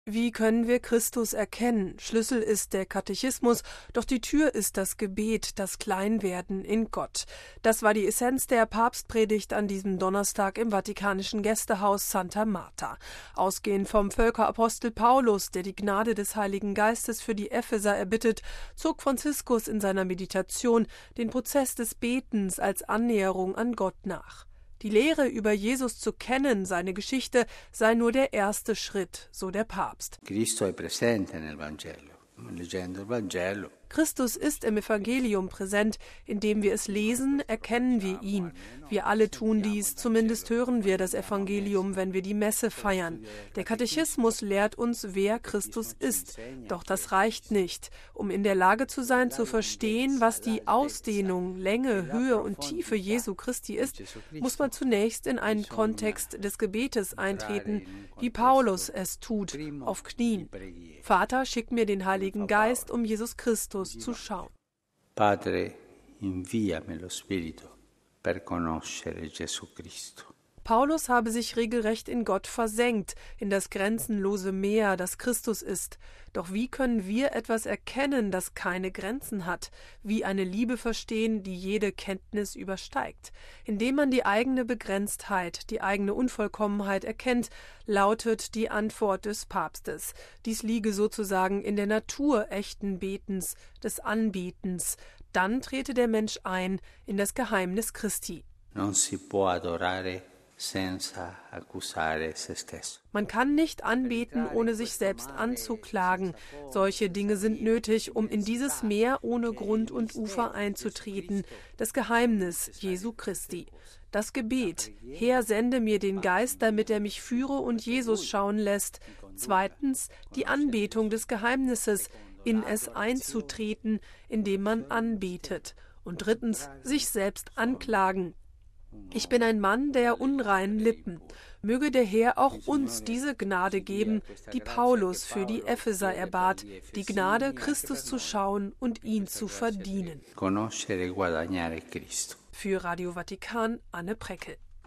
Wie können wir Christus erkennen? Schlüssel ist der Katechismus, doch die Tür ist das Gebet, das Kleinwerden in Gott. Das war die Essenz der Papstpredigt an diesem Donnerstag im Vatikanischen Gästehaus Santa Marta. Ausgehend vom Völkerapostel Paulus, der die Gnade des Heiligen Geistes für die Epheser erbittet, zog Franziskus in seiner Meditation den Prozess des Betens als Annäherung an Gott nach. Die Lehre über Jesus zu kennen, seine Geschichte, sei nur der erste Schritt, so der Papst. Cristo è presente nel Vangelo. Leggendo il Vangelo. Christus ist im Evangelium präsent. Indem wir es lesen, erkennen wir ihn. Wir alle tun dies, zumindest hören wir das Evangelium, wenn wir die Messe feiern. Der Katechismus lehrt uns, wer Christus ist. Doch das reicht nicht. Um in der Lage zu sein, zu verstehen, was die Ausdehnung, Länge, Höhe und Tiefe Jesu Christi ist, muss man zunächst in einen Kontext des Gebetes eintreten, wie Paulus es tut, auf Knien. Vater, schick mir den Heiligen Geist, um Jesus Christus zu schauen. Padre, inviami lo Spirito per conoscere Gesù Cristo. Paulus habe sich regelrecht in Gott versenkt, in das grenzenlose Meer, das Christus ist. Doch wie können wir etwas erkennen, das keine Grenzen hat? Wie eine Liebe verstehen, die jede Kenntnis übersteigt? Indem man die eigene Begrenztheit, die eigene Unvollkommenheit erkennt, lautet die Antwort des Papstes. Dies liege sozusagen in der Natur echten Betens, des Anbetens. Dann trete der Mensch ein in das Geheimnis Christi. Non si può adorare senza accusare se stesso. Man kann nicht anbeten, ohne sich selbst anzuklagen. Solche Dinge sind nötig, um in dieses Meer ohne Grund und Ufer einzutreten, das Geheimnis Jesu Christi. Das Gebet, Herr, sende mir den Geist, damit er mich führe und Jesus schauen lässt. Zweitens, die Anbetung des Geheimnisses, in es einzutreten, indem man anbetet. Und drittens, sich selbst anklagen. Ich bin ein Mann der unreinen Lippen. Möge der Herr auch uns diese Gnade geben, die Paulus für die Epheser erbat, die Gnade, Christus zu schauen und ihn zu verdienen. Conoscere e guadagnare Cristo. Für Radio Vatikan, Anne Preckel.